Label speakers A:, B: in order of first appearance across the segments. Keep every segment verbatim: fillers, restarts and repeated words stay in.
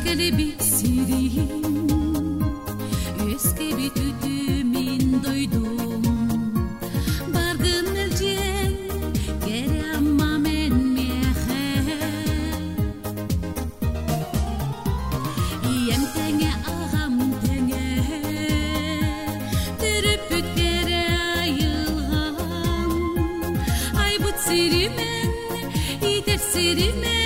A: kelebek siriyim, öz kebitütümin doydum. Bargın meljen, gere amma men mehe. Iyem tenge ağam tenge, türüpüt gere ayılgam. Ay but sirimen, iter sirimen.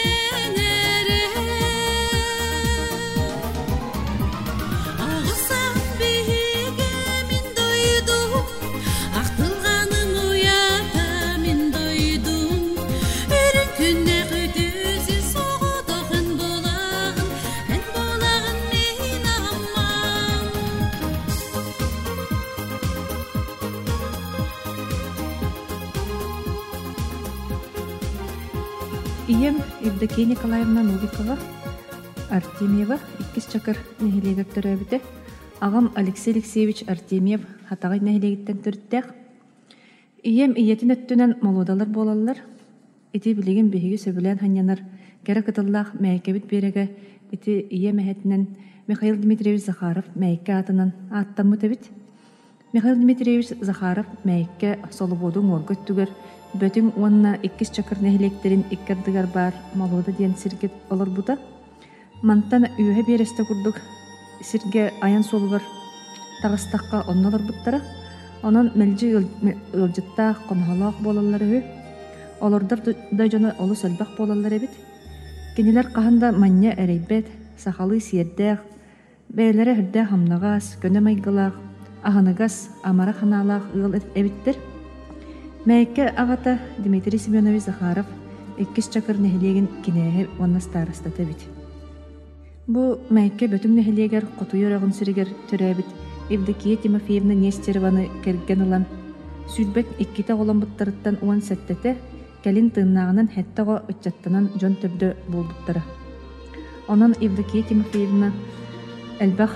B: Ием Евдокия Николаевна Новикова, Артемьева, иккис чакыр нехилегер төрөбүтэ. Агам Алексей Алексеевич Артемьев хатагай нехилегиттен төрттэх. Ием иетин өттүнен молодалар болалар. Ити билеген беги сөбүлен ханянар кера кытыллах мэйкебит береге ити ием эхетинен Михаил Дмитриевич Захаров мэйке атынан аттаммыт эбит. Михаил Дмитриевич Захаров мэйке солубодун оргөттүгөр бөтүн уанна иккис чакыр нехилектерин иккердигер бар малода диен сиргет олар бута. Мантан үйе бересте курдук сирге аян солугар тагыстакка оннолар буттара. Онон мелжи ылжыттаах конхолоох болалар өй. Олордар да жона олу сөлбак болалар эбит. Кенилер каханда манья эрейбет, сахалы сиердеах, бәйләре хырда хамнагас, көнө майгылаах, аханыгас, амара ханалаах ыл эбиттер. Мәйке ағата Дмитрий Семенович Захаров иккис чакыр нехилеген кинеhe онна старостата бит. Бу мәйке бөтүн нехилегер котуйор агын сиригер төрөбит. Евдокия Тимофеевна Нестерованы керген улан сүлбет икките олон буттарыттан уан сеттете келин тыыннаагынан хэттого ычаттанан жон төрдө болбуттара. Онон Евдокия Тимофеевна элбах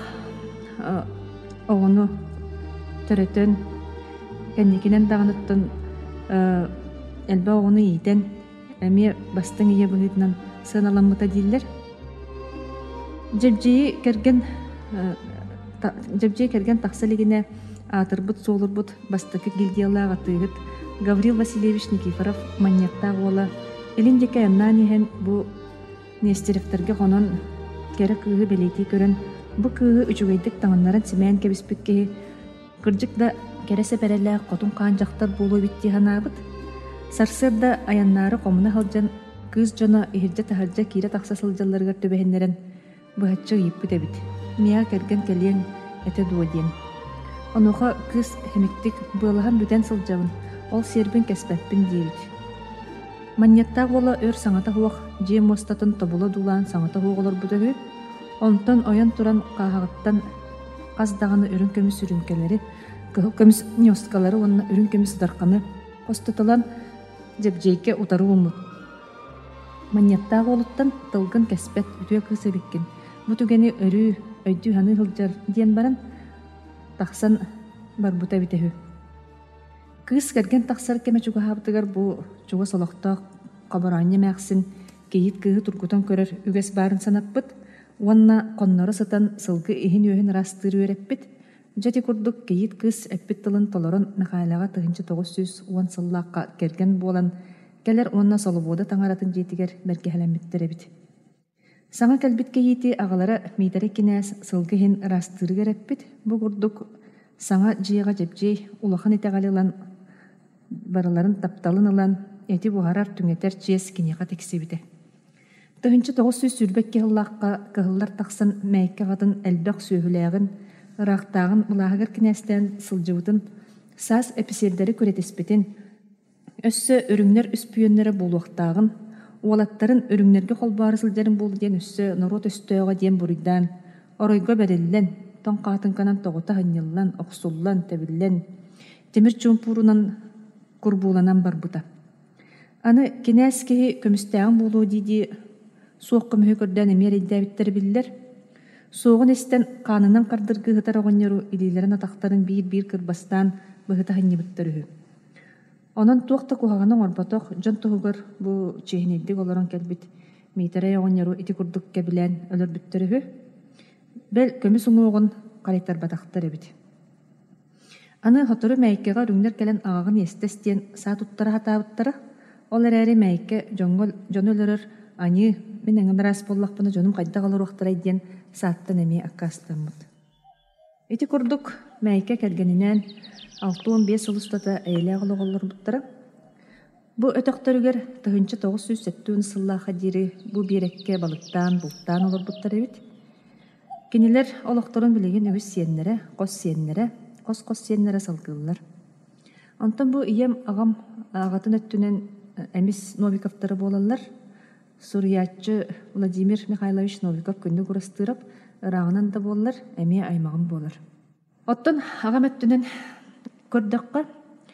B: оғыну төрөтөн кенникинен дағыныттын элбе оғыны ийтен әме бастың ие бұғытынан сыналамыта дейілер. Жебжейі керген Жебжей керген тақсалегіне атырбыт, солырбыт бастықы гильдиялаға тыйғыт Гаврил Васильевич Никифоров маньяктағы ола. Эліндеке әмнан ехен бұ Нестеревтерге қонон кері күйі белейті көрін. Бұ күйі үчігейдік таңынларын сімәйін кәбіспікке кірджік да кересе бәрелі қотын қаан жақтар болу бітті ханабыт. Сарсырда аяннары қомына халжан кыз жона ихиржа тахаржа кире тақсасылжаларғар төбәхенлерін бұхатчы еппіт әбіт. Мия керген кәлең әті дуаден. Онуға кыз хеміктік бұлыған бүтен сылжавын, ол сербін кәспәппін дейбіт. Маньяттақ ола өр саңата хуақ жем остатын тобула дулан саңата хуғылар бұдағы. Онтан оян туран қағағыттан қаздағаны үрін көміс үрінкелері, көміс нёсткалары онына үрін көміс дарқаны қостытылан жебжейке утару ұмыт. Маньяттағы олыттан тылғын кәспәт үтуе кысы беккен. Бұтугені өрі өйді ханы ғылжар ден баран тақсан бар бұта бітехі. Кыз кәрген тақсар кеме чуға хабытығар бұл чуға солықтақ қабарanya мәқсін кейіт күйі тұргутан көрір үгес барын санап бұд. Уанна қоннары сатан сылғы ихин өйін растыры өреппіт. Жати күрдік кейіт кыз әппіт тылын толырын Михайлаға тұғынчы тоғыз сүз уан сыллаққа керген болан кәлер онна солыбода таңаратын жетігер бәрге хәләметтер әбіт. Саңа кәлбіт кейіті ағалары мейтәрі кенәс сылғы хин растыры өреппіт. Бұ күрдік саңа жиыға жепжей улахан етеғалылан барыларын тапталын ылан әті бұғарар түңетер чиес кенеға тексебіті. Тұғынчы тоғыз сүз сүрбек кеғыллаққа кығыллар тақсан мәйкі ғатын әлбәқ сөйгіләғін, ұрақтағын ұлағығыр кінәстен сылжывытын, саз әпісердері көретеспетін, өссі өріңнер үспүйенлері болуқтағын, уалаттарын өріңнерге қолбары сылдарын болды ден өссі нұрот өстөға ден бұрыйдан, оройға бәрелілен, тон қатын канан тоғыта ғынеллан, оқсуллан, тәбіллен, темір чумпурунан күрбуланан бар бұта. Аны кенәскеге көмістәғын болу дейді соққы мөхөкөрдән эмер идәбиттер биллер. Соғын эстен қанынан қардырғы ғытар оғынеру илилерін атақтарын бейір-бейір кірбастан бұғыта ғынебіттер үхі. Онан туақта куғағының орбатоқ жон тұғығыр бұ чейінелдік оларын кәлбіт. митере оңнору ити курдук кебилен өлөр бүттөрү бел көмүс уңугун калектар батактар эбит. Аны хотору мэйкега рүңнер келен агагын естестен саат уттара хатабыттара ол эрэри мэйке жоңгол жонөлөрөр ани мен эңнарас боллакпына жонум кайда калыр уактара иден сааттан эми аккастаммыт. Ити курдук мэйке келгенинен алты он бес улустата эйле оголор буттара. Бу өтөктөрүгөр тыгынчы тогуз жүз сеттүүн сыллааха дири бу бирекке балыктан булттан олор буттар эбит. Кинилер олокторун билеген үгүс сиеннере, кос сиеннере, кос-кос сиеннере салгыллар. Онтон бу ием агам агатын өттүнен эмис Новиковтары болалар. Сурьячы Владимир Михайлович Новиков күнді курастырып, ырағынан да болалар, әме аймағын болар. Оттон агам өттүнен көрдөккө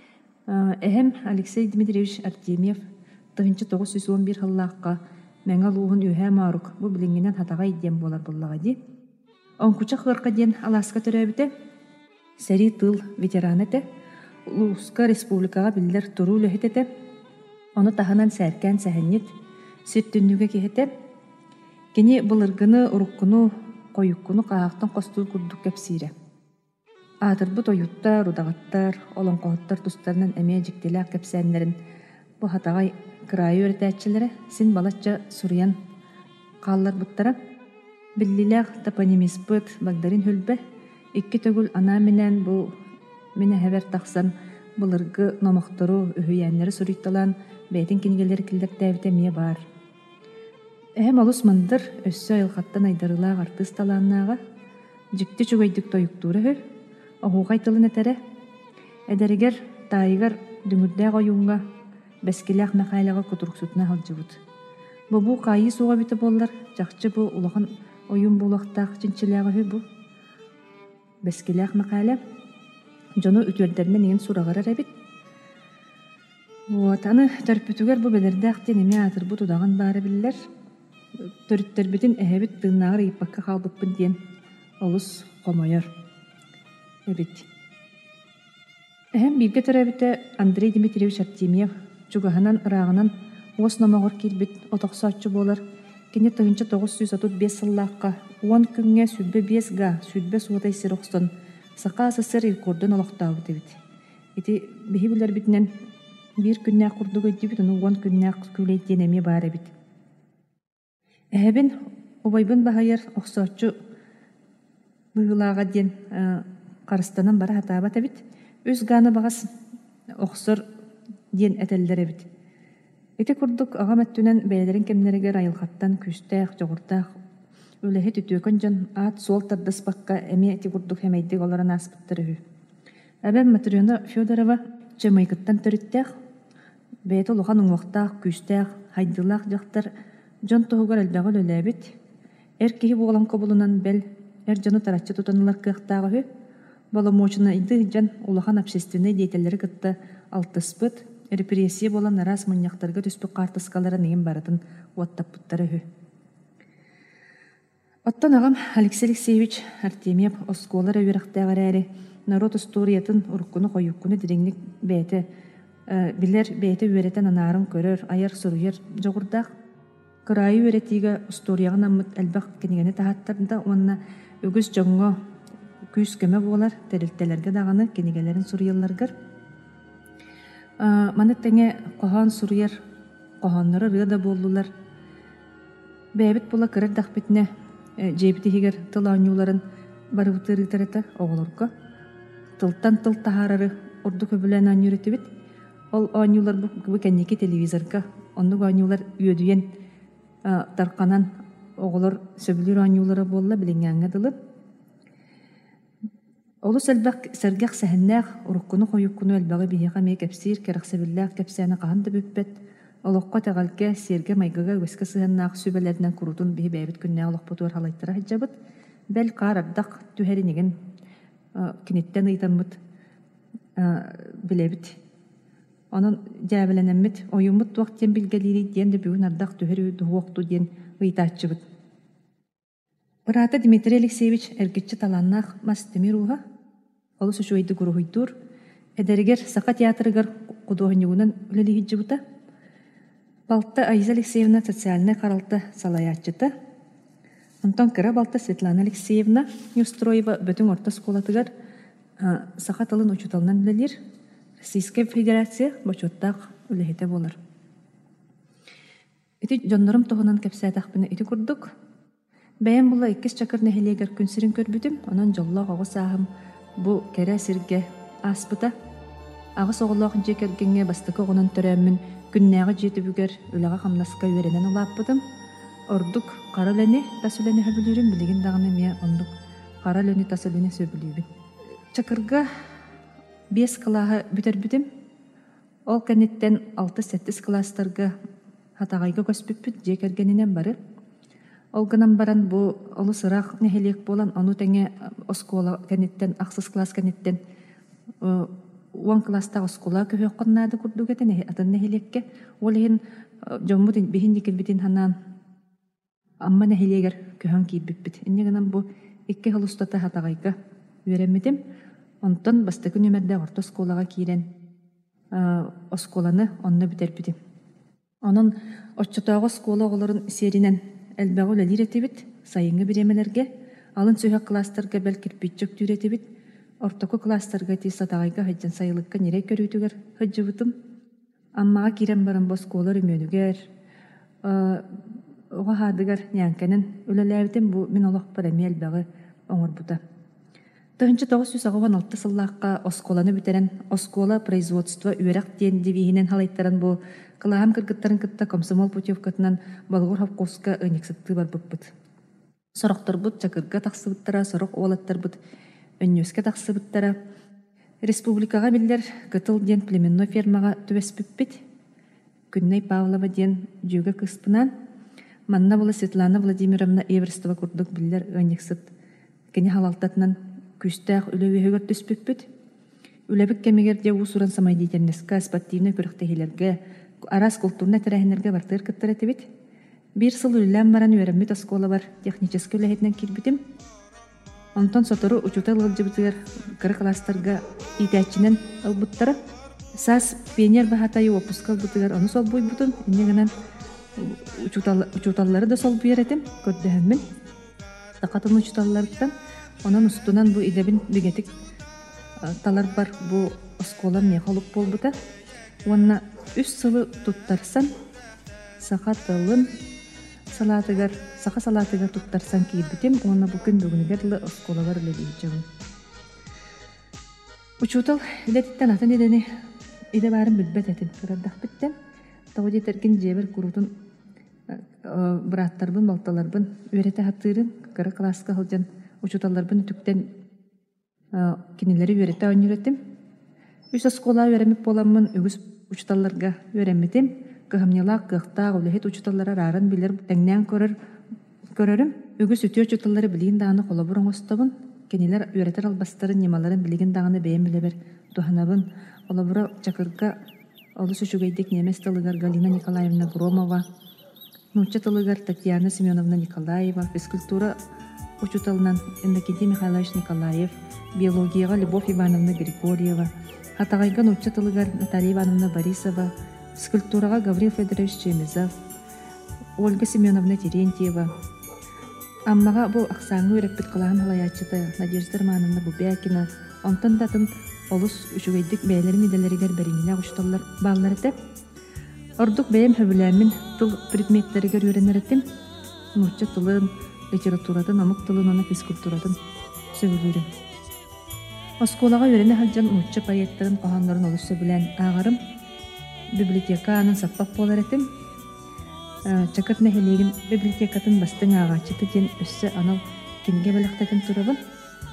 B: эһем Алексей Дмитриевич Артемьев тыгынчы тогуз жүз он бир хыллаакка меңа луухун үһэ маарук бу билиңинен хатага идем болар боллага ди. Онкуча хырка ден Аласка төрөбүтэ сери тыл ветеран эте Улуска республикага биллер туруу лөһүтете. Оны таханан сәркән сәһәннет сиртүннүгө киһете. Кини былыргыны уруккуну койуккуну каактан костуу курдук кепсире. Атырбыт оюттар, удагаттар, олонкооттар тустарынан эмие жиктелээх кепсээннерин бу хатагай кырайы өретээчилери син балачча сурьян кааллар буттара. Биллилээх топонимиспыт багдарин хүлбэ икки төгүл ана менен бу мене хебер тахсан былыргы номохтору үһүйәннери суруйтталан бәйтин кинигелер килдертәбите мие бар. Эһем олус мандыр өссө айылхаттан айдарылаах артыст талааннаага жикти чугайдык тоюктууры оһуугай тылын этере эдеригер таайыгар дүңүрдээх оюңга бэскилээх мэхайлага кутуруксутуна халжыбыт. Бу бу кайы суга бите боллар жакчы бу улахан оюн булактаах чинчилээгы бу бэскилээх мэхайле жону үтүөлдеринен иген сурагарар эбит. Вот аны төрпүтүгер бу белердээхтен эме атырбы тудаган баары биллер. Төрүттөрбүтүн эһебит тыыннаагыр ыйыппакка хаалбыппын диэн олус комойор эбит. Эһем бирге төрөбүтэ Андрей Дмитриевич Артемьев чугаһанан ыраагынан уос номогор киирбит отохсооччу болар. Кини тыгынчы тогуз жүз отуз бес сыллаакка он күнгө сүрбе бес га сүрбе суотай сирохстон сака сысыр иркурдун олохтаабыт эбит. Ити биһи билер битинен бир күннээх курдук өйдүбүт ону он күннээх күлэйттиэн эми баар эбит. Эһебин убайбын баһайар охсооччу быһылаага диэн карыстанан бара хатаабат эбит. Үс гааны багас охсор диэн этеллер эбит. Ити курдук агам өттүнен бэйэлерин кемнеригер айылхаттан күстээх, жогуртаах үлэһи түтүөкөн дьон аат суол тардаспакка эми ити курдук хэмэйдик олорон ааспыттары. Эбен Матрёна Фёдорова чымайкыттан төрүттээх, бэйэт улахан уҥуохтаах, күстээх, хайдылаах дьахтар дьон туһугар элбэҕи өлөлээбит. Эр киһи буолан кобулунан бэл эр дьону тараччы тутанылар кыахтааҕыһы, боломочуна иды дьон улахан общественный деятеллери кытта алтыспыт, репрессия болан нарас муньяхтарга түспүк картыскаларын иген барытын уаттаппыттары. Оттон агам Алексей Алексеевич Артемьев осколар өйрәхтәгәр әре народ историятын уркуны койуккуны диреңник бәйте билер бәйте үеретен анарын көрөр аяр суруер жогурдак кырайы үеретиге историягын аммыт әлбәк кенегене тахаттарында онна үгүс жоңго күс көмө болар терилтелерге даганы кенегелерин суруялларгар маны теңе кохан суруер коханнары рыда болдулар бәйбит була кырыр дахбитне жебитигер тылааньууларын барыбытырытарыта оголорго тылтан тыл тахарары орду көбүлэн ааньюретибит ол ааньуулар бу кенники телевизорга оннук ааньуулар үөдүйен тарканан оголор сөбүлүр ааньуулары болла билиңээҥҥэ дылы олус элбак сэргэх сэһэннээх уруккуну хойуккуну элбэҕи биһиэхэ мии кэпсиир кэрэхсэбиллээх кэпсээни хаһан да бүппэт олоққа тәғалге серге майгыға өскі сығаннақ сүбелерінен құрутын бігі бәйбіт күнне олықпытуар халайттыра хаджабыт, бәл қар ардақ түхәрінеген кенеттен ыйтамыт білебіт. Onun jäbelenemmit oyumut wagtien bilgeliri diyen de бүгүн ардах төһөрү дуокту диен ыйтаачыбыт. Брата Дмитрий Алексеевич эргиччи таланнах мастемируга олус шуйды гурухуйдур эдеригер сака театрыгар кудоһньугунан үлелихиджибыта. Балта Аиза Алексеевна социальная каралта салаячыта. Онтон кыра балта Светлана Алексеевна Неустроева бөтүн орта школатыгар саха тылын учуталынан билелер. Российская Федерация бочоттақ үлехете болар. Ити жоннорым тоғынан кепсәтақпыны ити күрдік. Бәйін бұла иккес чакыр нәхелегер күнсірін көрбүдім, онан жоллақ оғы сағым бұ кәрі сірге аспыта. Ағыс оғылақ жекергенге бастықы оғынан төрәмін күннәғы жеті бүгер үліға қамнасқа өренен ұлаппыдым. Ордук қараләне тасыләне хөбілерім білеген дағыны мия ондук қараләне тасыләне сөбілейбін. Чакырға бес клаға бүтер бүтім. Ол кәнеттен алты-сәттіс кластарға хатағайға көспіппіт жекергенінен бары. Ол гынан баран бұ олы сұрақ нәхелек болан, ону тәңе оскола кәнеттен, ақсыз класс кәнеттен он класста оскола көйек қоннады күрдігетін атын нәхелекке. Ол ең жомбудын бейін декел бітін ханан амма нәхелегер көйен кейбіппіт. Инне гынан бұ икке холустата хатағайға өремедім. Онтон бастықы нөмерді орта осколаға кейрен осколаны онны бітер бітім. Onun отчотағы скола оларын серинен әлбәғі өлелер етебіт, сайынғы біремелерге, алын сөйі кластарға бәл кірпетчік түйір етебіт, ортақы кластарға тесатағайға хаджан сайылыққа нерей көрітігер хаджыбытым. Аммаға керен барын бұл сколар өмөнігер, оға хадығар нянкәнін өлеләбітім бұл мен олақ парами әлбәғі оңыр бұта. Тығынчы тоғыз жүз он алты сыллаққа осколаны бітерен, оскола производство үйерақ ден девейінен халайттаран бұл Кылаам кыргыттарын кытта комсомол путевкатынан балгур хапкоска ынексытты бар бұппыт. Сорықтар бұд, чакырға тақсыбыттара, сорық олаттар бұд, өннөске тақсыбыттара. Республикаға білдер кытыл ден племенной фермаға төбес бүппіт. Күнней Павлова ден жөгі кыспынан. Манна болы Светлана Владимировна Эверстова күрдік білдер ынексыт. Кені халалтатынан күстәқ үлөгі өгір төс бүппіт. Үләбік кәмегерде ұсыран самайдейтернесқа спортивны көріктегілерге Арас культурна тәрәһенерге бартыр кыттыр этебит. Бир сыл үләм баран өремит оскола бар технический үләһетнән килбитим. Онтон сотору учута лылжыбытыр кыры класстарга итәчинен албыттары. Сас пионер бахатай опускал бутыгар оны сол буй бутун. Иннегенен учуталлары да сол буйретим көрдөһөнмүн. Тақатын учуталлардан онан устунан бу идебин бигетик талар бар бу оскола мехалык болбута. Онна үс сылы туттарсан, сақа тылын салатыгар, сақа салатыгар туттарсан кейбітем, онна бүкін бүгінігерлі осколалар үлелейджауын. Учутал үлетіттен атын едені иде барын бүлбет әтін кырардақ біттен. Тауы детерген жебір күрутын бұраттарбын, балталарбын, өреті хаттырын, кыры класска қылжан учуталарбын түктен кенелері өреті өн үйретім. Үс оскола өреміп боламын, үгіз учуталларга өремметим, кыхамнялақ кыхтақ үлехет учуталлара рарын білер тәңнен көрөрім. Үгіз үтіо учуталлары білген дағаны қола бұрын остабын, кенелер өретер албастарын немаларын білген дағаны бәйін білебер туханабын. Ола бұра чакырға олы сүшігейдек немес тылыгар Галина Николаевна Громова, нуча тылыгар Татьяна Семеновна Николаева, физкультура учуталынан Иннокентий Михайлович Николаев, биологияға Любовь Ивановна Григорьева, Атағайға нуча тылыгар Наталья Ивановна Борисова, скульптураға Гаврил Федорович Чемезов, Ольга Семеновна Терентьева. Аммаға бұл ақсаңы өрекпет қылағын халаячыты Надежда Романовна Бубякина, онтан датын олыс үшігейдік бәйлер медалерігер бәріңіне құшталар бағылар етіп. Ордық бәйім хөбіләмін тыл предметтерігер өренер етім. Нуча тылын, литературадың, амық тылын, оны физкультурадың сөбілерім. Осколаға өрене халжан нуча паяттарын қоғанларын олыс сөбілән ағарым. Библиотеканың саппақ болар етім. Чакырт нәхелеген библиотекатын бастың ағачыты ден өссі анал кенге бәліқтетін тұрабын.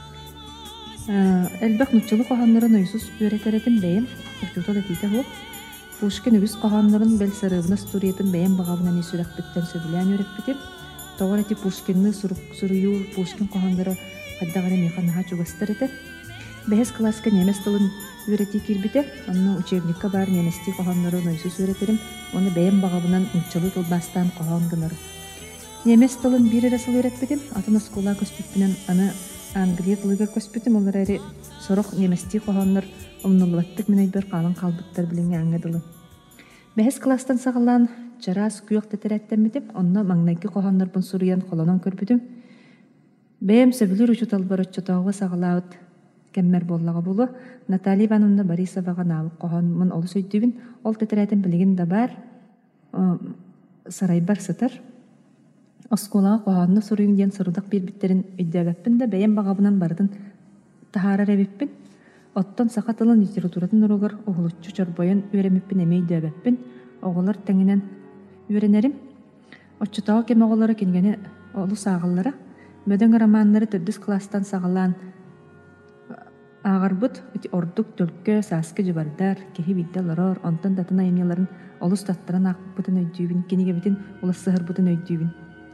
B: Әлбәқ нұтчылы қоғанларын ойсыз өретеретін бәйім ұқтутал әтейті ғып. Пушкин үгіз қоғанларын бәл сарығына стуриетін бәйім бағабынан есүрәк біттен сөбілән өрет бітім. Тоғар әте Пушкинны сұрыю Пушкин қоғанлары қаддағары меқанаға чуғастар еті. Бәйіз класска немес тылын өреті кербіте, онны учебникка бар неместі қоғанларын ойсыз өретерім, оны бәйім бағабынан ұнчылы тұлбастан қоған ғыныр. Немес тылын бір ересіл өретпетім, атын оскола көспетпінен аны Англия тылыға көспетім, олар әрі сұрық неместі қоғанлар омнулуаттық мен өйбір қалын қалбыттар біліңе аңадылы. Бәйіз кластан сағылан чарас күйөк тетерәттәмитим, онна маңнайки кохоннарбын суруян колонон көрбүтүм. Бэм сөбүлүр учуталбар оччотоого сагалаабыт кеммер боллага булу. Наталья Ивановна Борисовага наабык кохонмун олус өйдүбүн. Ол тетерәтин билигин да бар. Сарайбар сытар. Осколага кохонну суруйун диэн сурудак бирбиттерин өйдөбөппүн да бэйэм багабынан бардын тахаарар эбиппин. Оттон сакатылын литературатын уругар оғылуччу чорбойон үөремиппин эмей дөбөппин. Оголар теңинен үөренерим. Оччотоого кем оголары кингени олус агыллара. Мөдөң романнары төрдүс класстан сагалаан ағарбыт ордук төлкө сааскы жыбардар, кеһи биддел орор, онтон датын айымяларын олус таттаран акпытын өйдүүбүн, кениге битин улас сыһырбытын өйдүүбүн.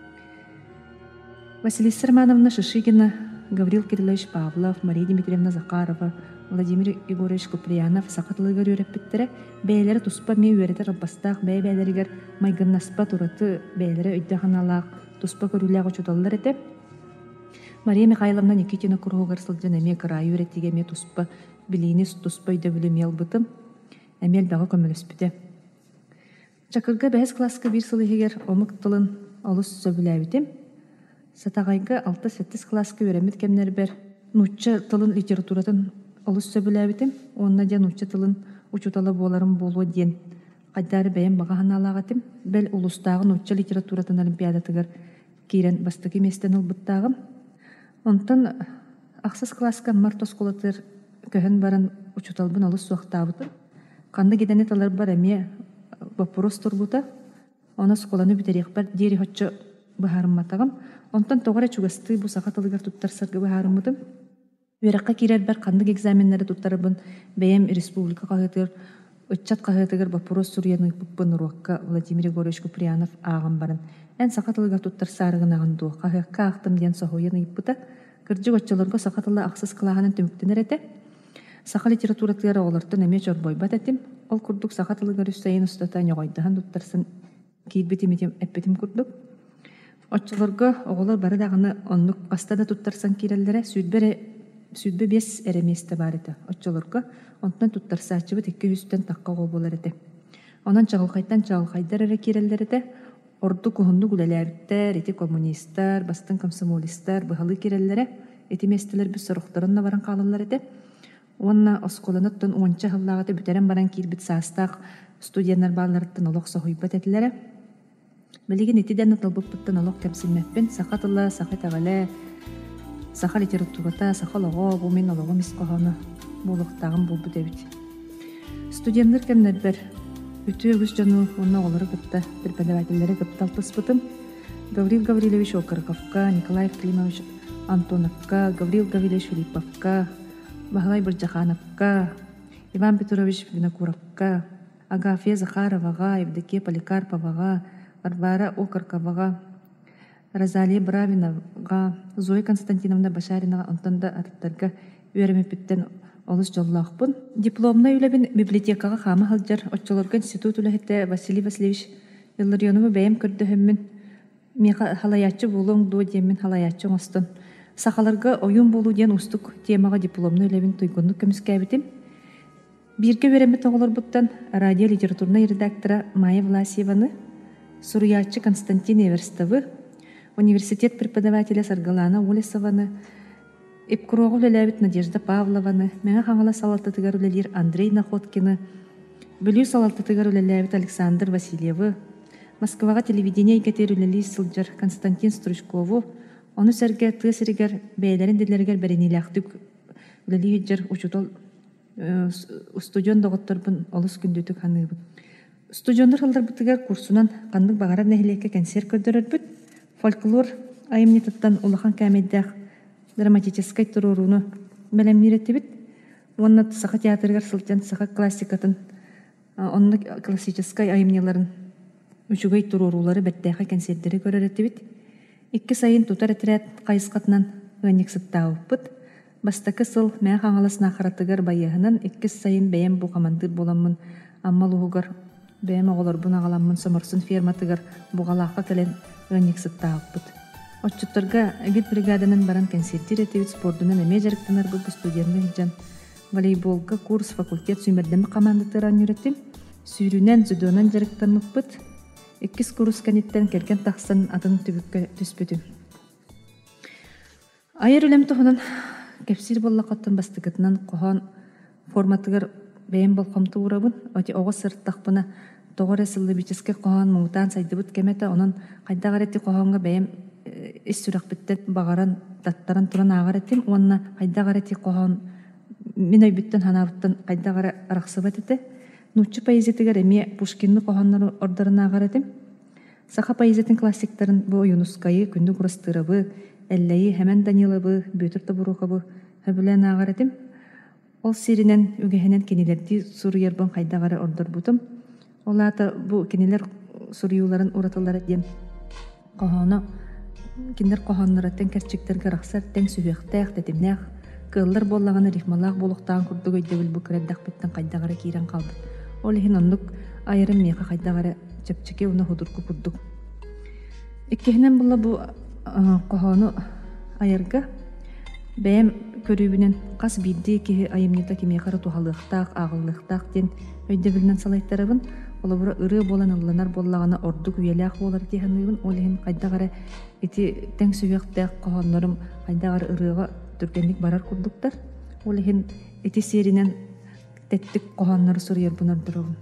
B: Василиса Романовна Шишигина, Гаврил Кириллович Павлов, Мария Дмитриевна Захарова, Владимир Егорович Куприянов сакатылыгар үөреппиттере бэйлери туспа мей үөретер албастаах бэй бэйлеригер майгыннаспа тураты бэйлери өйдөханалаах туспа көрүүлээх очуталлар эте. Мария Михайловна Никитина Кургугар сылжан эме кырайы үөретиге эме туспа билини туспа өйдөбүлү мелбытым эмел бага көмөлөспүтэ. Чакырга бэс класска бир сылыгер омук тылын олус сөбүлэбитим. Сатагайга алты-сетис класска үөремит кемнер бер нучча тылын литературатын олус сөбүлэбитим. Онна ден нучча тылын учуталы боларым болуо ден кайдары бэйэм бага ханалаагатым. Бел улустагы нучча литературатын олимпиадатыгар кирен бастыки местен ылбыттаагым. Онтон аксыз класска март осколатыр көһөн баран учуталбын олус суактаабытым. Канды гидени талар бар эме вопрос турбута. Она сколаны битериекбер дири хоччо бахарымматагым. Онтон тоғара чугасты бу сакатылыгар туттар саргы бахарыммытым. Үеракка кирер бар кандык экзаменнери туттарыбын бэйэм республика каһытыр ыччат каһытыгар вопрос суруяны буппын уруакка Владимир Егорович Куприянов ааган барын. Эн сакатылыгар туттар сарыгын аган дуу каһыкка актым диэн сохуяны иппыта. Кырдьык оччолорго сакатылы аксыз кылааһанын түмүктенер эте. Саха литературатыгар оголортон эме чорбойбат этим. Ол курдук сакатылыгар үссайын устата ñоҕойдаһан туттарсын киирбитимитим эппитим курдук. Оччолорго оголор бары дагыны оннук кастада туттарсан киреллере сүйдбере сүйдбе бес эреместе бар эте. Оччолорго онтон туттарсаачыбыт икки үстен такка гоо болар эте. Онан чагылхайтан чагылхайдар эре киреллерите орду кухунду гүлэлээбиттер, эти коммунисттар, бастын комсомолисттар, быһалы киреллере, эти местелер бүс сорохторунна баран калылар эте. Онна осколаныттан уонча хыллаагаты бүтерен баран кирбит саастаах студияннар бааларыттан олох сохуйбат этилере. Билигин итиден тылбыппыттан олох кемсилмеппин, сахатылла, сахатагале, саха литературата, сахалого, бу мен олого мискохону булуктагым булбут эбит. Студенттер кемнер бер үтү өгүс жану онна оголору кытта преподавательлери кытталтыспытым. Гаврил Гаврилович Окарковка, Николай Климович Антоновка, Гаврил Гаврилович Филипповка, Бахлай Бурджахановка, Иван Петрович Винокуровка, Агафья Захаровага, Евдокия Поликарповага, Варвара Окарковага, Розалия Бравиновага, Зоя Константиновна Башаринага онтонда аттарга үөремеппиттен олус жоллаахпын. Дипломна үлебин библиотекага хама халжар оччолорго институт үлэхетте Василий Васильевич Илларионову бэйэм көрдөһөммүн. Меха халаячы болуң дуо диэммин халаячы оңостон. Сахаларга ойун болуу диэн устук темага дипломна үлебин туйгуннук көмүскәбитим. Бирге үөремет оголорбуттан радио литературный редактора Майя Власьеваны, суруячы Константин Эверстовы, университет преподавателя Саргалана Улесованы, Ипкурогу үлеләбит Надежда Павлованы, меңа хаңала салалтатыгар үлелер Андрей Находкины, бүлүү салалтатыгар үлеләбит Александр Васильевы, Москвага телевидение игетер үлели сылжар Константин Стручкову, оны сәрге тысыригер бәйләрін дилергер бәрениләқтік үлели үджар учутол студион доғыттарбын олыс күндетік ханыбын. Студиондар халдарбытыгар курсунан қандық бағарар нәхілекке концерт көрдірірбіт, фольклор айымнетаттан улахан кәмеддәқ драматическай туруруну бәлеммиреттебит. Онна саха театргар сылтан саха классикатын, онна классическай айымнеларын үчүгай турурулары бәттәқі концерттері көререттебит. Икки сайын тутар этерәт қайысқатынан ғанексіттауыппыт. Бастакы сыл мәң қаңаласына қаратыгар байыхынан икки сайын бәйім бұ қамандыр боламын, аммал уғығар бәйім оғылар бұн ағаламын сомырсын ферматыгар бұғалаққа кәлен ғанексіттауыппыт. Отчуттарға әгет бригаданын баран концерттер етевит спордунан әме жарықтанар бұл студенті хиджан. Волейболға курс факультет сүймердемі қамандытыран үйреттім. Сүйрінен зүдонан жарықтанмыппыт. иккис курус кәниттен керген тақсын атын түбікке түспүтүм. Айыр үлем тұхынан кепсир болла қаттан бастықытынан қоған форматығыр бәйін болқамты урабын, өте оғы сырттақпына тоғыр әсілі бітіске қоған мұғытан сайдыбыт кеметі, оның қайдағар әті қоғанға бәйім іс сүрақ біттен бағаран, таттаран тұран ағар әтім, онына қайдағар әті қоған мен өйбіттен ханабыттан қайдағар арақсыбат әті, нұтчы поэзиятығар әме Пушкинны қоғанлары ордарын ағар әтім. Сақа поэзиятын классиктарын бұл Юнускайы, күнді құрастырабы, әлләйі, әмән Данилабы, бөтірті бұруқабы, хөбілән ағар әтім. Ол сиринен үгәһенен кенелерді сурыербан қайдағары ордыр бұтым. Олата бұл кенелер сурыюларын ұратылары ден қоғаны, кендер қоғанлараттен кәрчектерге рақсар тәң сүйектәқ, тәтімнәқ, кыллар боллағаны рифмалақ болуқтаған күрді көйдевіл бұл кірәддақ біттен қайдағары кейрен қалды. Ол ехін онлық айырым меқа қайдағары чәпчеке уна худурку пұрдық. Иккехінен бұла бұл қоғаны айырға бәйім көрүбүнен қас бидди ки айымнета кимехара тухалыктак, агыллыктак ден өйдөбүлнен салайттарыбын, олабыра ыры болан ылланар боллагана ордук үелак болар дегенибин, олехин кайдагара эти тең сүйөктөк кохоннорум кайдагара ырыга түргенlik барар курдуктар. Олехин эти серинен теттик кохоннор сурьер бунар дурубун.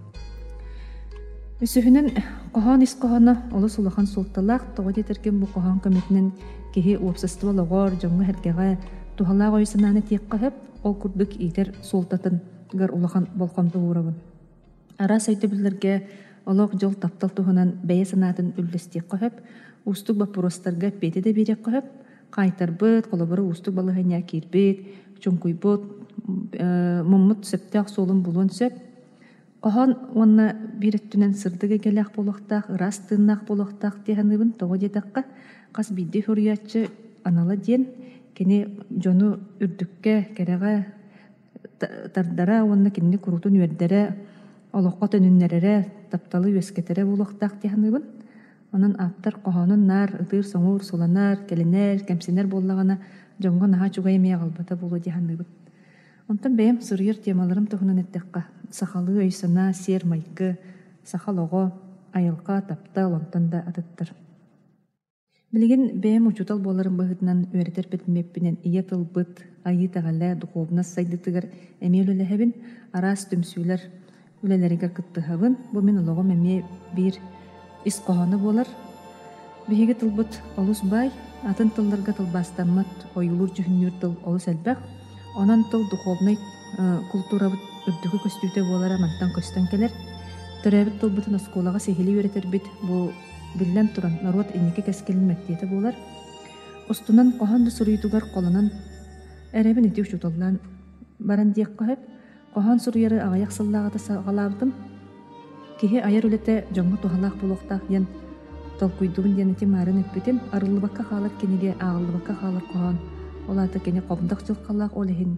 B: Үсүхүнен кохон ис кохоно олус улахан султалак тогоди теркен бу кохон көмөтүнен кихи уопсаства логор жоңго хергега тухаллаа ойсананы тиекка хөп ол курдук итер султатын гар улахан болкомду урабын. Ара сөйдөбүлөргө олог жол таптал тухунан бәйе санатын үллестиекка хөп устук бапуростарга пети де бирекка хөп кайтарбыт колобору устук балыгыня кирбит чуңкуйбут муммут сөптөк солун булун сөп кохон онна бирэттүнен сырдыга келек болохтак ырас тыннак болохтак дегенибин тогодетакка кас бидди хурьячы анала ден кини жону үрдүккө кереге тардара онна кинни курутун үрдере олоққа төнүннерере тапталы өскетере болохтак дегенибин онун аптар кохонун нар ытыр соңур суланар келенер кемсинер боллагана жоңго наха чугай эмие калбата болу дегенибин. Онтан бэйэм сурьер темаларым тухунан эттекка сахалы өйсана сер майкы сахалого айылка таптал онтан да атыттыр. Билигин бэйэм учутал боларым быһытынан үөрэтер бетмеппинен ие тылбыт айы тагалла духовна сайдытыгар эмиөлөлэһэбин арас түмсүүлэр үлэлэригэр кыттыһабын бу мен олого эмие бир ис кохону болар. Биһиги тылбыт олус бай атын тылларга тылбастаммат ойулур жүһүннүр тыл олус элбэх онон тыл духовный культурабыт үрдүгү көстүүтэ болара мантан көстөн келер. Төрөбүт тылбытын осколага сихили үөретербит бу биллен туран народ инеке кескелин мэктиэте болар. Устунан кохан да суруйтугар колунан эребин ити учуталлан баран диекка хөп кохан суруяры агаяк сыллаагата сагалаабытым кихи аяр үлете жоңго тухалаак болохтаак диэн толкуйдугун диэн ити маарын өппүтүм арыллыбакка хаалар кениге агыллыбакка хаалар кохан олаата кени комдак жылкалаак олехин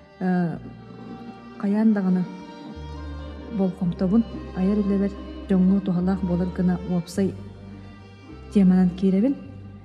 B: каяан даганы болкомтобун аяр үлелер жоңго тухалаак болар гына уопсай теманан киребин.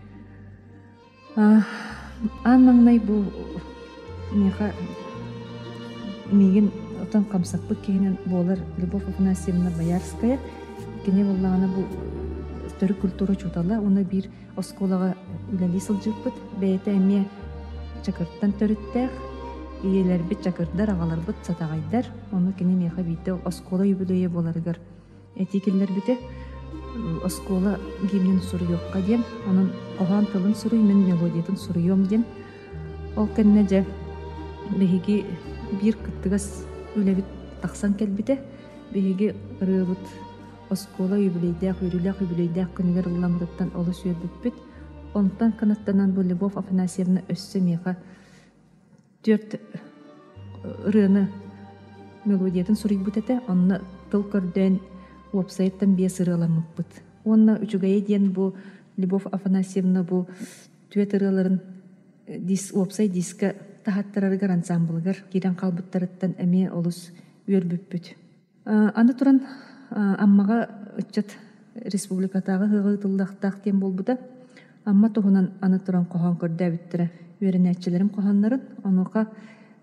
B: Ан маңнай бу меха мигин отан камсакпык кейинен болар Любовь Афанасьевна Боярская кене боллагана бу төрү культура чутала уна бир осколага үлели сылжыппыт бэйте эмие чакырттан төрүттэх иелер бит чакырдар агалар бит сатагайдар ону кене меха бийте оскола юбилейе боларыгар этикиллер бите оскола гимнен суруйокка дем онун оған тылын суруй мен мелодиятын суруйом дем ол кенне же беһиги бир кыттыгас үлебит таксан келбите беһиги ырыбыт оскола юбилейдэх үрүлэх юбилейдэх күнүгер ылламыттан олу сүйөрбүппүт онтан канаттанан бу Любовь Афанасьевна өссө меха төрт ырыны мелодиятын суруйбут эте онна тыл көрдөн уопсайттан бие сырыаламыппыт. Онна үчүгайы диэн бу Любовь Афанасьевна бу түөт ырыаларын дис уопсай диска тахаттарарыгар ансамблыгар кирен калбыттарыттан эмие олус үөрбүппүт. Аны туран аммага ыччат республикатагы хыгытылдактак тем болбута. Амма туһунан аны туран кохон көрдөбүттүрэ үөренэчилерим кохоннарын онука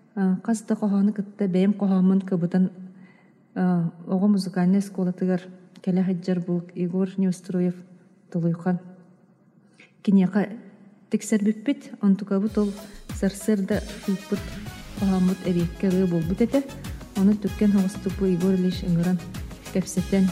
B: казда кохону кытта бэйэм кохомун кыбытан ого музыкальный школатыгар келе хаджар бу Егор Неустроев тулуйхан киняка тексербиппит онтукабы тол сарсырда фиппут кохамут эбекке ры болбут эте оны түркен хоступу Егор Ильич ыңыран кепсетен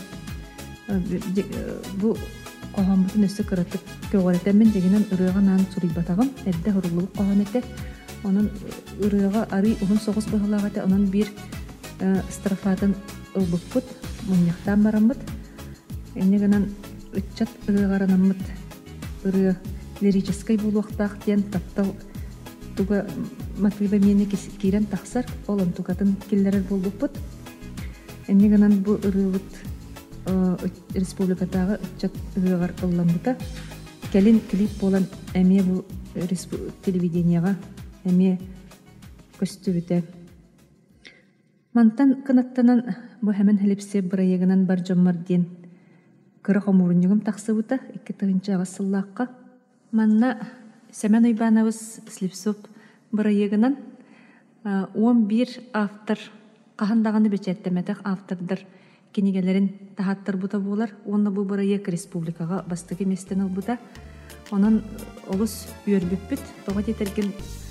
B: бу кохамутун өссө кыратып көгөрөтөмүн дегенен ырыган ан сурийбатагым эдде хорулук кохан эте онун ырыга ари ухун согус быгылагата онун бир страфатын ылбыппут муньяктан бараммыт эннегенен ытчат ырыгаранаммыт ыры лирической булуактаах тен таптал туга мотива мени кирен тахсар олон тугатын киллерер болбуппут эннегенен бу ырыбыт республикатагы ытчат ырыгар ылламбыта келин клип болан эме бу телевиденияга эме көстүбүтэ мантан кынаттанан бу хэмен хелипсе бырайыгынан бар жоммар ден кыра хомуруньюгум тахсыбыта икки тыгынчы агасыллаакка манна Семен Ибанович Слепцов бырайыгынан он бир автор кахандаганы бечеттеметек автордыр кинигелерин тахаттыр бута болар онна бу бырайык республикага бастыгы местен албыта онун олус үйөрбүппүт тога тетерген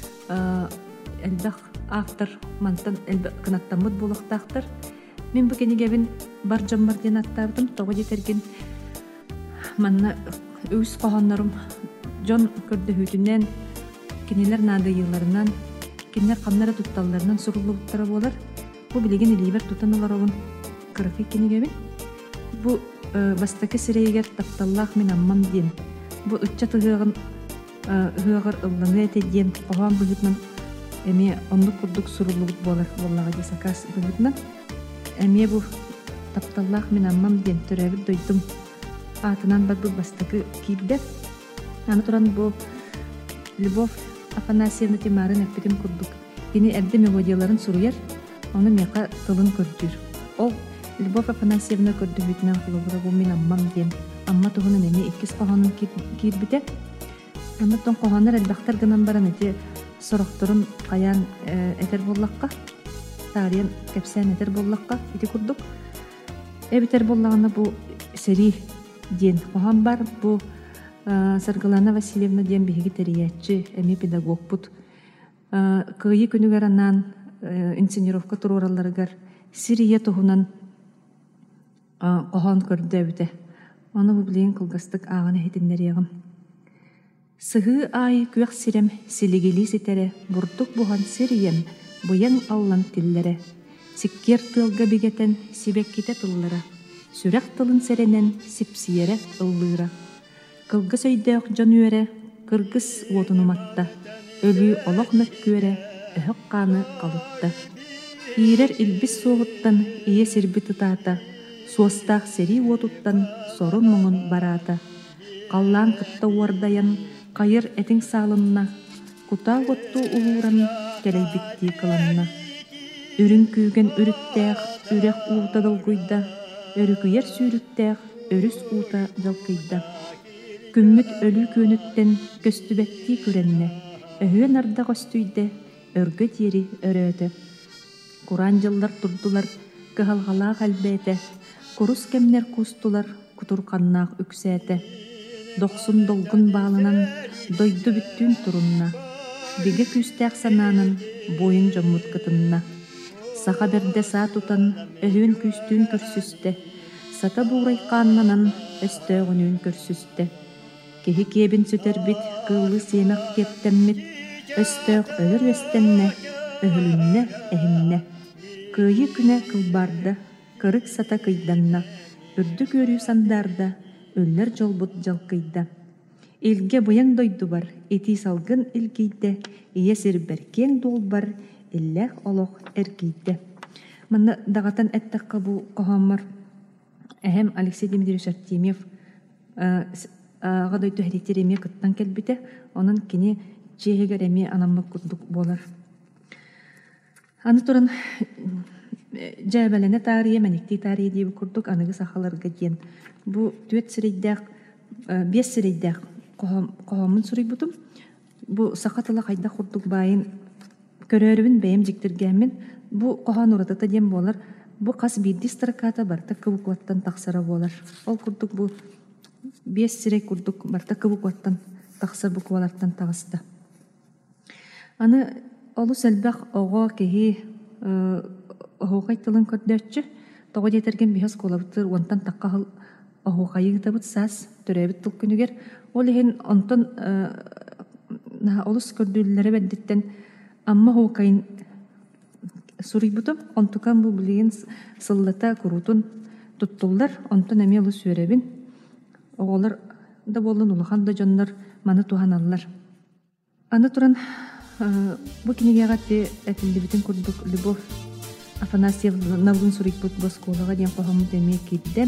B: элбах автор мантан элбе кынаттамыт болуктактыр мен бу кинигебин бар жоммар ден аттардым тога тетерген манна үс кохоннорум жон көрдөһүтүнен кинилер наады йылларынан кинилер камнара тутталларынан сурулуптары болар бу билеген илибер тутануларовун кырык кинигебин бу бастаки сирейгер тапталлах мен аммам ден бу ытча тыгыгын ыгыр ылланы эте ден кохон бүгүтмөн эме ондук курдук сурулугут болар боллага десакас бүгүтмөн эме бу тапталлах мен аммам ден төрөбүт дойдум атынан бар бу бастаки кирде аны туран бу Любовь Афанасьевна Тимарын эппитим курдук дини эрде мелодияларын суруяр оны мека тылын көрдүр ол Любовь Афанасьевна көрдүбүтүнөн кулубура бу мен аммам ден амма тугунун эми иккис кохонун кирбите андан кохонор элбактар гынан баран эти сорокторун каян этер боллакка тарыян кепсен этер боллакка ити курдук эбитер боллагана бу сери ден кохан бар бу Саргалана Васильевна ден биһиги терияччи эми педагогпут кыйы күнүгеранан инсценировка турураларыгар сирия тухунан кохон көрдөбүтэ аны бу билен кылгастык аганы хетиннериягым сыгы ай күөх сирем силигили ситере бурдук бухан сирием буян аллан тиллере сиккер тылга бигетен сибекките тыллара сүрек тылын серенен сипсиере ыллыра кылгы сөйдөк жон үере кыргыз уотунуматта өлүү олох mökkүере өһөк каны калытта иирер илбис соогуттан ие сирби тытаата суостаах сери уотуттан сорун моңун бараата каллаан кытта уардаян кайыр этиң саалынна кута уоттуу улууран келейбитти кыланна үрүн күүген үрүттээх үрэх уута долгуйда өрүкүйер сүүрүттээх өрүс уута жалкыйда күммүт өлүү күүнүттен көстүбетти күренне өһүө нарда көстүйде өргө диери өрөөтө куран жыллар турдулар кыһалгалаах албээте курус кемнер кустулар кутурканнаах үксээте дохсун долгун баалынан дойду бүттүүн турунна биге күстээк санаанын боюн жоммут кытынна саха берде саа тутан өһүүн күстүүн көрсүстэ сата буурайкааннанан өстөөгүнүүн көрсүстэ кеһи киэбин сүтербит кыылы сиэмэх кептэммит өстөөх өлөр өстенне өһүлүнне эһинне кыйы күнэ кылбарда кырык сата кыйданна үрдү көрүү сандарда өллөр жолбут жалкыйда илге буяң дойду бар ити салгын илкийде ие сирберкең дуул бар иллэх олох эркийде мына дагатан эттекка бу кохоммор эһем Алексей Дмитриевич Артемьев гадой төһритер эме кыттан келбите онун кини чеһигер эме анаммык курдук болар аны туран жабалене тарие маникти тарие дип курдук аныгы сахаларга ден бу түет сирейдек бес сирейдек кохомун сурыйбутум бу сахатыла кайда курдук байын көрөрүбүн бэйим жиктиргенмин бу кохон уратата дем болар бу кас бидди строката барта кыбыклаттан таксара болар. Ол курдук бу бес сирек курдук барта кыбыклаттан таксар буквалардан тагыста. Аны олус элбак ого кеги огойтылын көрдөччү. Того детерген бихас колабытыр онтан таккахыл огойыгытабыт сас төрөбүт тулкүнүгер. Ол ehen онтон олус көрдүлләре бәддеттен амма хокайын сурибутум онтукан бу билген сыллата курутун туттулдар онтон эме олус сөребин оголар да болун улахан да жоннор маны туханаллар. Аны туран бу кинигага те этилдибитин курдук Любовь Афанасьевна сурибут босколага ден кохамут эме кидде.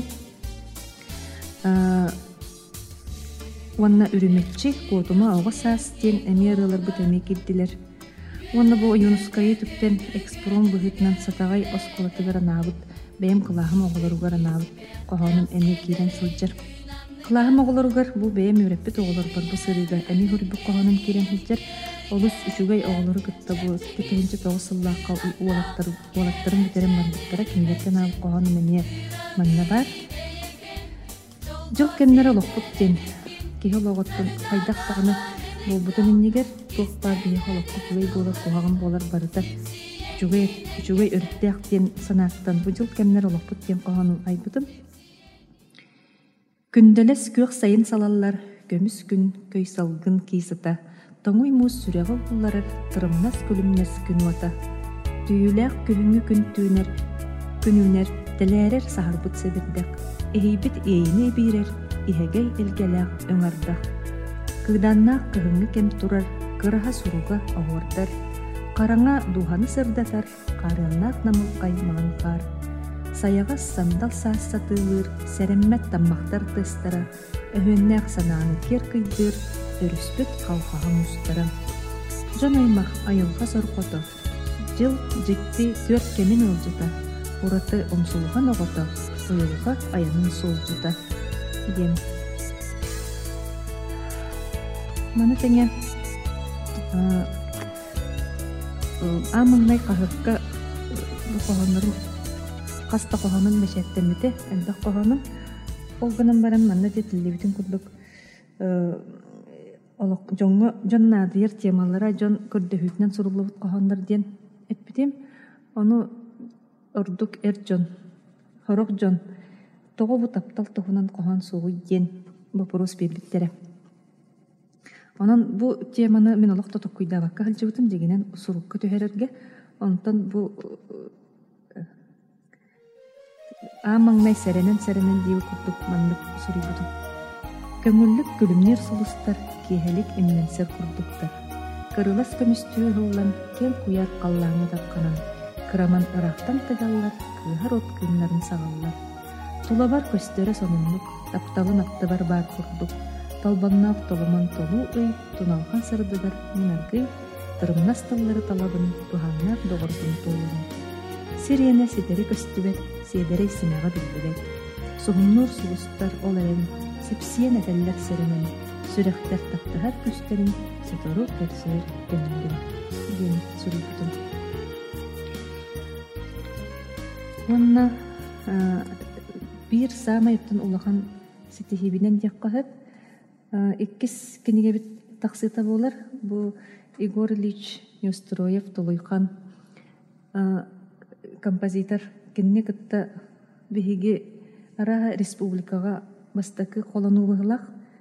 B: Уанна үрүмекчи котума ого састен эмерылар бут эме киддилер. Уанна бу Юнускайы түптен экспром быгытнан сатагай осколатыгара набыт, бэм кылахым оголоругара набыт, коханын эме киден сылжар. Кылахым оголоругар бу бэм үреппет оголор бар бу сырыга, эме хүрбүк коханын кирен сылжар, олус үшүгай оголору кытта бу текенче тоғысыллааққа уолаттарын битерен бардыктара кинилерген алып коханын эме манна бар. Жол кеннер олоқпут ден, кеге лоғыттын қайдақ тағыны болбутын иннегер, тоқпар бейе олоқпут өй болар қоғағын болар барыда. Жүгей өрттеяқ ден санаттан, бұл жол кеннер олоқпут ден қоғанын айбытым. Күнделес көк сайын салалар, көміс күн көй салғын кейсіта, тоңуй мұз сүрегі бұлларыр, тұрымнас күлімнес күн ота. Түйіләқ күліңі күн түйінер, күнінер, тіләрер сағырбыт себірдек. Ehibit eyni birer, ihegey elgelaq öngardaq. Kıdanna kıhıngı kem turar, kıraha suruga ağordar. Karanga duhanı sırdatar, karınnaq namılqay mağınqar. Sayağa sandal sassatılır, seremmet tammaqtar tыстara. Öhönnaq sananı ker kıydır, örüspüt qalqağa mustara. Jon aymaq ayılға sorqotu. Jıl jikti dört kemin oljuta. Uratı omsulğan oğotu. Uyulға аянын солжыда дем. Маны теңе амыңнай қағыққа қоғаныру қаста қоғанын мәшәттеміте әлбақ қоғанын олғынан барам манна детілдебітін күрдік жон надыр темалара жон көрдөхүтінен сұрулыбыт қоғандар ден әтпітем оны ұрдық әр жон Хорок жон, тоғы бұ таптал тұғынан қоған суғы ен бұпырус бейбіттере. Онан бұ теманы мен олықта тоққойда баққа қалжы бұтын дегенен сұруққа төхерерге, онтан бұ амаңнай сәренен-сәренен дейі күрдік маңдық сұри бұтын. Көңілік күлімнер сұлыстар, кейхелік әмменсер күрдіктар. Кырылас көмістігі ғылан кен құяр қаллаңы даққанан. Кыраман ырақтан тыгаллар, кыһар от кыыннарын сагаллар. Тулабар көстөрө сонунлук, тапталын аттыбар бар курдук. Талбаннаак толомон толу ый, туналхан сырдыдар минаргый, тырымнас таллары талабын, туханнар доғырдың тойларын. Сирене сидери көстүбет, седери симеға билбебет. Сугуннур сулустар ол әрен, сепсиен әтәлләр сірінен, сүрәқтер таптығар күстерін, сетору кәрсер көнілген. Ген сүрүптің. Онна бир самайыптан улахан сетихибинен деккахат иккис кенеге бит таксыта болар. Бу Егор Ильич Неустроев Толойхан композитор кенне кытта биһиги ара республикага бастакы колонугылах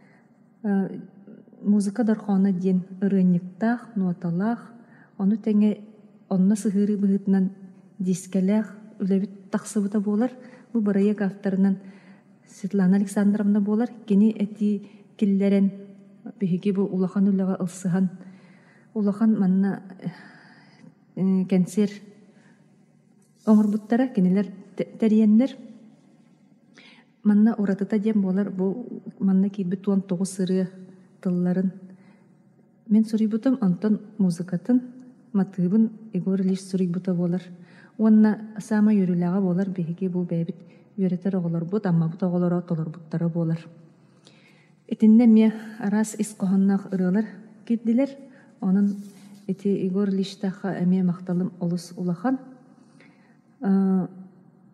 B: музыка дархана ден ырынниктах, ноталах, ону теңе онна сыгыры быгытнан дискелах үлебит тақсыбыта болар. Бу барайек авторынан Светлана Александровна болар. Кені әти киллерен биһиги бу улахан үлләгә ылсыхан. Улахан манна кәнсер оңырбуттара кенелер тәриеннер. Манна уратыта дем болар. Бу манна кийбит туан тоғыз сыры тылларын. Мен сурибутым антон музыкатын матыбын Егор Ильич сурибута болар. Онна сама юрилага болар биһиги бу бэбит юретер оголор бут, амма бут оголоро толор буттары болар. Этинне ме арас исқоханнах ырылар киддилер. Онун эти Егор Ильичтаха эме макталым олус улахан.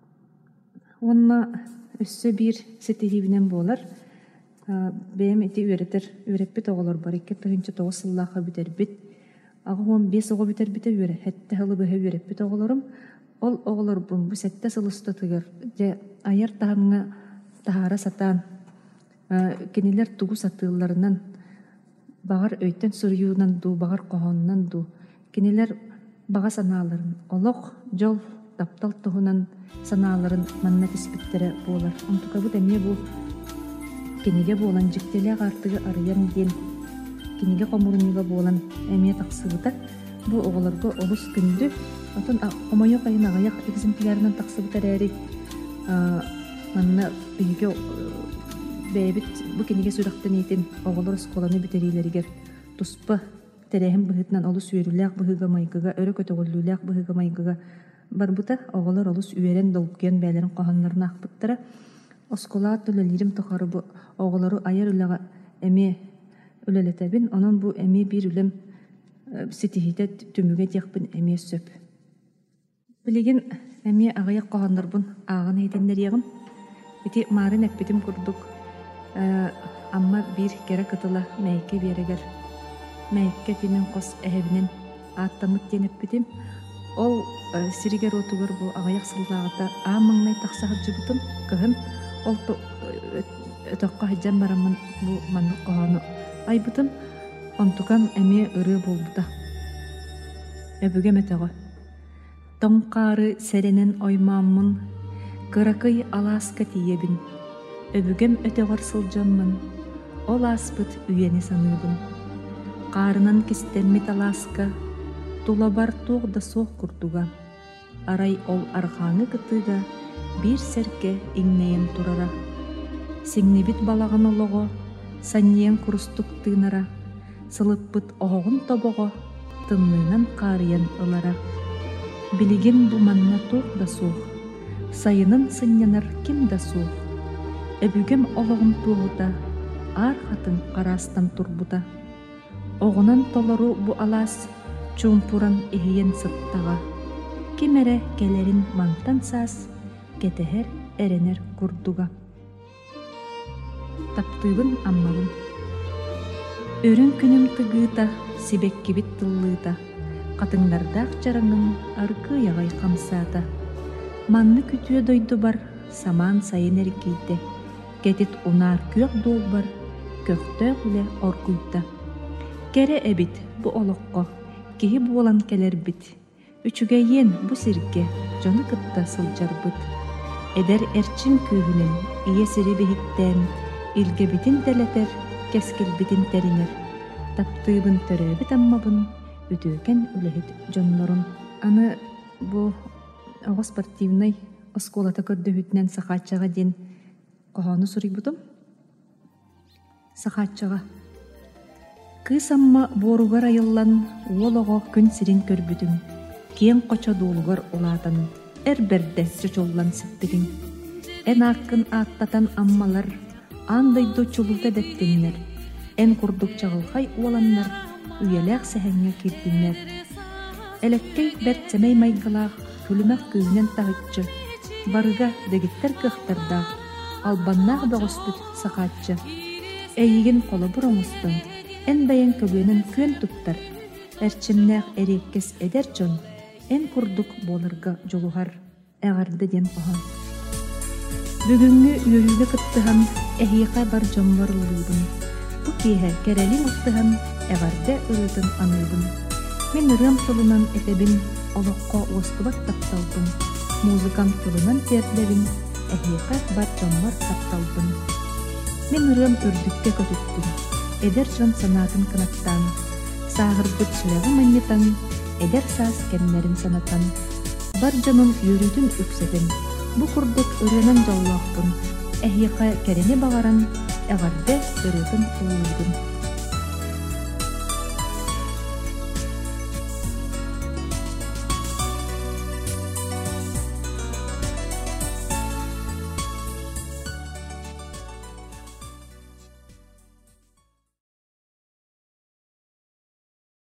B: Онна өссө бир сетихибинен болар. Бэм эти үеретер, үереппит оголор бар. Икке тыгынчы тоғыз сыллаха битербит. Ага он бес ого битербите үере. Хетте хылы быһы үереппит оголорум. Ол оголор бун бу сетте сылысты тыгыр. Же аяр тахаңа тахара сатан. Кенелер тугу сатыыларынан багар өйтен сурюунан ду, багар кохоннан ду. Кенелер бага санааларын олох жол таптал туһунан санааларын манна киспиттере болар. Онтука бу эмне бу кенеге болан жиктеле артыгы арыян ден кенеге комурунуга болан эмне таксыбыта бу оголорго олус күндү отон омойо кайын агаяк экземплярынан таксыбытар эри манна биге бэбит бу кенеге сурактан этин оголор сколаны битерилеригер туспа терехим быһытынан олус үйрүлээх быһыга майгыга өрө көтөгөллүүлээх быһыга майгыга барбыта оголор олус үйрен долгуен бээлерин коханнарына акпыттара осколаат үлелирим тохары бу оголору аяр үлэга эме үлелетебин онон бу эме бир үлем ситихите түмүге тиякпын эме сөп билигин эме агаяк коханнарбын агын этеннериягым ити марын эппитим курдук амма бир кere кытыла мэйке берегер мэйке тимен кос эһебинен аттамыт тенеппитим ол сиригер отугар бу агаяк сылдаагата аамыңнай таксахыджыбытым кыһын ол өтөккө хаджан барамын бу манны кохону айбытым онтукан эме ырыы болбута өбүге метего тоңкаары серенен оймааммын кыракый алааска тиебин өбүгем өтөгөр сылжаммын ол аспыт үйени саныыбын каарынан кистеммит алааска тулабар тугда соох курдуга арай ол архаңы кытыга бир серке иңнейен турара сиңнебит балаган олого санниен курустук тыынара сылыппыт оһоҕун тобого тынныынан каарыян ылара билигин бу манна тугда суох сайынын сыннянар ким да суох өбүгем ологун тугута ар хатын караастан турбута оҕунан толору бу алаас чуумпуран иһийен сыттага кимере келерин мантан саас кетехер эренер курдуга таптыыбын аммабын өрүн күнүм тыгыыта сибеккибит тыллыыта катыңдардаах жараңын аркы ягай камсаата манны күтүө дойду бар самаан сайын эркийте кетит унаар күөк дуулбар көктөөх үле оркуйта кере эбит бу олокко киһи буолан келербит үчүгэйиэн бу сирге дьону кытта сылдьарбыт эдер эрчим күүһүнэн ие сири биһиктээн илгебитин телетер кескилбитин теринер таптыыбын төрөөбүт аммабын үтүүкен үлэһит дьоннорун аны бу ого спортивный осколата көрдөһүтүнэн сахаачага ден кохону сурийбутум сахаачага кыыс амма боругар айыллан уолого күн сирин көрбүтүм киен кочо дуулугар улаатан эрберде чочоллан сыттыгин эн ааккын ааттатан аммалар андайдо чулута деттиннер эн курдук чагылхай уоланнар үйелээх сэхэҥҥэ кирдиннер элеккей бэртсэмэй майгалаах күлүмэх күүнэн таһыччы барыга дэгиттер кыахтардаах албаннаах бөҕөспүт сахааччы эйигин колобур оҥустун эн бэйэн көгүөнэн күөн туттар эрчимнээх эриеккес эдер дьон эн курдук буоларга жолуһар эҕарды диэн оһон бүгүҥҥү үөрүүгэ кыттыһан эһиэхэ бар дьоммор ыллыыбын бу киэһэ кэрэлин уттыһан эҕарда ырыытын аныыбын мен ырыам тылынан этебин олокко уостубат тапталбын музыкант тылынан тиэрдебин эһиэхэ бар дьоммор тапталбын мен ырыам үрдүккэ көтүттүм эдер дьон санаатын кынаттаан сааһырбыт сүлэҕи манньытан эдер саас кэннэрин санатан бар дьонун үөрүүтүн үксэтин бу курдук ырыанан жоллоохпун эһиэхэ кэрэни баҕаран эҕарде ырыытын улуугун